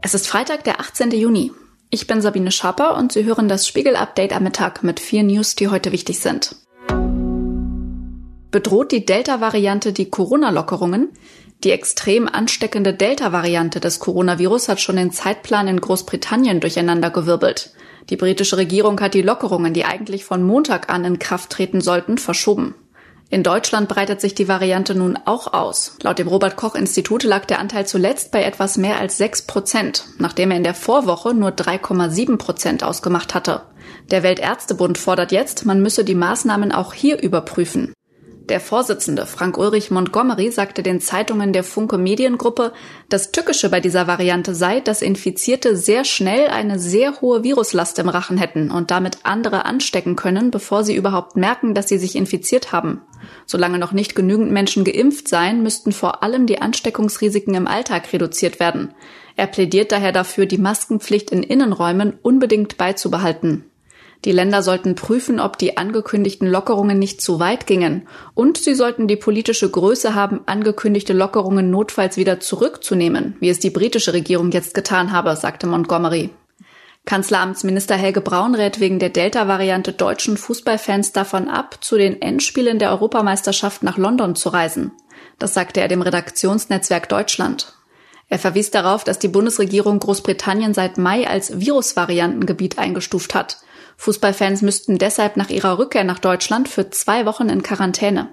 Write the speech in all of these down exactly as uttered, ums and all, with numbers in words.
Es ist Freitag, der achtzehnten Juni. Ich bin Sabine Schaper und Sie hören das Spiegel-Update am Mittag mit vier News, die heute wichtig sind. Bedroht die Delta-Variante die Corona-Lockerungen? Die extrem ansteckende Delta-Variante des Coronavirus hat schon den Zeitplan in Großbritannien durcheinandergewirbelt. Die britische Regierung hat die Lockerungen, die eigentlich von Montag an in Kraft treten sollten, verschoben. In Deutschland breitet sich die Variante nun auch aus. Laut dem Robert-Koch-Institut lag der Anteil zuletzt bei etwas mehr als sechs Prozent, nachdem er in der Vorwoche nur drei Komma sieben Prozent ausgemacht hatte. Der Weltärztebund fordert jetzt, man müsse die Maßnahmen auch hier überprüfen. Der Vorsitzende Frank-Ulrich Montgomery sagte den Zeitungen der Funke Mediengruppe, das Tückische bei dieser Variante sei, dass Infizierte sehr schnell eine sehr hohe Viruslast im Rachen hätten und damit andere anstecken können, bevor sie überhaupt merken, dass sie sich infiziert haben. Solange noch nicht genügend Menschen geimpft seien, müssten vor allem die Ansteckungsrisiken im Alltag reduziert werden. Er plädiert daher dafür, die Maskenpflicht in Innenräumen unbedingt beizubehalten. Die Länder sollten prüfen, ob die angekündigten Lockerungen nicht zu weit gingen. Und sie sollten die politische Größe haben, angekündigte Lockerungen notfalls wieder zurückzunehmen, wie es die britische Regierung jetzt getan habe, sagte Montgomery. Kanzleramtsminister Helge Braun rät wegen der Delta-Variante deutschen Fußballfans davon ab, zu den Endspielen der Europameisterschaft nach London zu reisen. Das sagte er dem Redaktionsnetzwerk Deutschland. Er verwies darauf, dass die Bundesregierung Großbritannien seit Mai als Virusvariantengebiet eingestuft hat. Fußballfans müssten deshalb nach ihrer Rückkehr nach Deutschland für zwei Wochen in Quarantäne.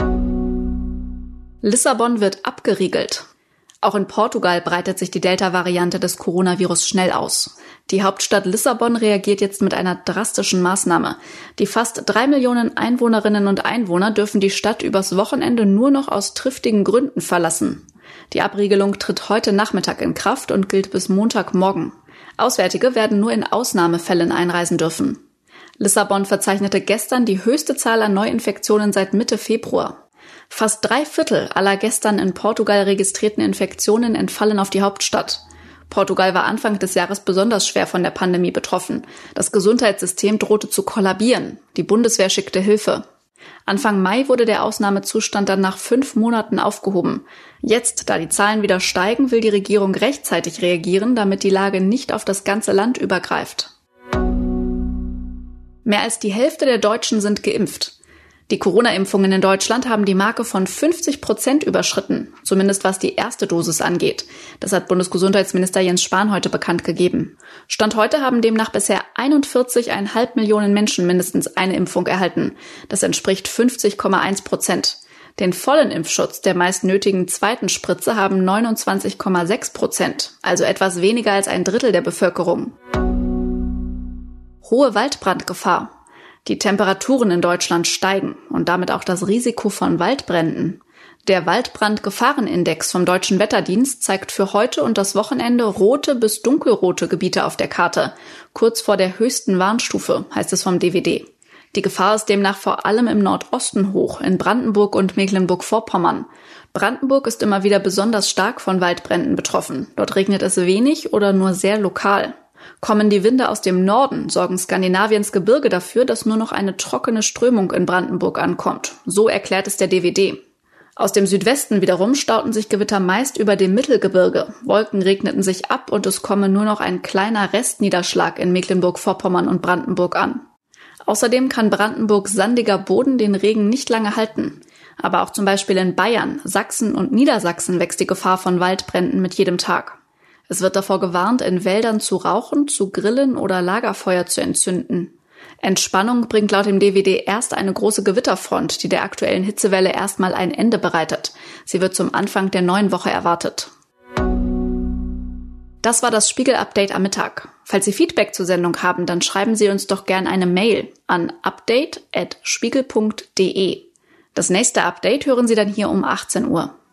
Lissabon wird abgeriegelt. Auch in Portugal breitet sich die Delta-Variante des Coronavirus schnell aus. Die Hauptstadt Lissabon reagiert jetzt mit einer drastischen Maßnahme. Die fast drei Millionen Einwohnerinnen und Einwohner dürfen die Stadt übers Wochenende nur noch aus triftigen Gründen verlassen. Die Abriegelung tritt heute Nachmittag in Kraft und gilt bis Montagmorgen. Auswärtige werden nur in Ausnahmefällen einreisen dürfen. Lissabon verzeichnete gestern die höchste Zahl an Neuinfektionen seit Mitte Februar. Fast drei Viertel aller gestern in Portugal registrierten Infektionen entfallen auf die Hauptstadt. Portugal war Anfang des Jahres besonders schwer von der Pandemie betroffen. Das Gesundheitssystem drohte zu kollabieren. Die Bundeswehr schickte Hilfe. Anfang Mai wurde der Ausnahmezustand dann nach fünf Monaten aufgehoben. Jetzt, da die Zahlen wieder steigen, will die Regierung rechtzeitig reagieren, damit die Lage nicht auf das ganze Land übergreift. Mehr als die Hälfte der Deutschen sind geimpft. Die Corona-Impfungen in Deutschland haben die Marke von fünfzig Prozent überschritten, zumindest was die erste Dosis angeht. Das hat Bundesgesundheitsminister Jens Spahn heute bekannt gegeben. Stand heute haben demnach bisher einundvierzig Komma fünf Millionen Menschen mindestens eine Impfung erhalten. Das entspricht fünfzig Komma eins Prozent. Den vollen Impfschutz der meist nötigen zweiten Spritze haben neunundzwanzig Komma sechs Prozent, also etwas weniger als ein Drittel der Bevölkerung. Hohe Waldbrandgefahr. Die Temperaturen in Deutschland steigen und damit auch das Risiko von Waldbränden. Der Waldbrandgefahrenindex vom Deutschen Wetterdienst zeigt für heute und das Wochenende rote bis dunkelrote Gebiete auf der Karte. Kurz vor der höchsten Warnstufe, heißt es vom D W D. Die Gefahr ist demnach vor allem im Nordosten hoch, in Brandenburg und Mecklenburg-Vorpommern. Brandenburg ist immer wieder besonders stark von Waldbränden betroffen. Dort regnet es wenig oder nur sehr lokal. Kommen die Winde aus dem Norden, sorgen Skandinaviens Gebirge dafür, dass nur noch eine trockene Strömung in Brandenburg ankommt. So erklärt es der D W D. Aus dem Südwesten wiederum stauten sich Gewitter meist über dem Mittelgebirge. Wolken regneten sich ab und es komme nur noch ein kleiner Restniederschlag in Mecklenburg-Vorpommern und Brandenburg an. Außerdem kann Brandenburgs sandiger Boden den Regen nicht lange halten. Aber auch zum Beispiel in Bayern, Sachsen und Niedersachsen wächst die Gefahr von Waldbränden mit jedem Tag. Es wird davor gewarnt, in Wäldern zu rauchen, zu grillen oder Lagerfeuer zu entzünden. Entspannung bringt laut dem D W D erst eine große Gewitterfront, die der aktuellen Hitzewelle erstmal ein Ende bereitet. Sie wird zum Anfang der neuen Woche erwartet. Das war das Spiegel-Update am Mittag. Falls Sie Feedback zur Sendung haben, dann schreiben Sie uns doch gern eine Mail an update at spiegel punkt de. Das nächste Update hören Sie dann hier um achtzehn Uhr.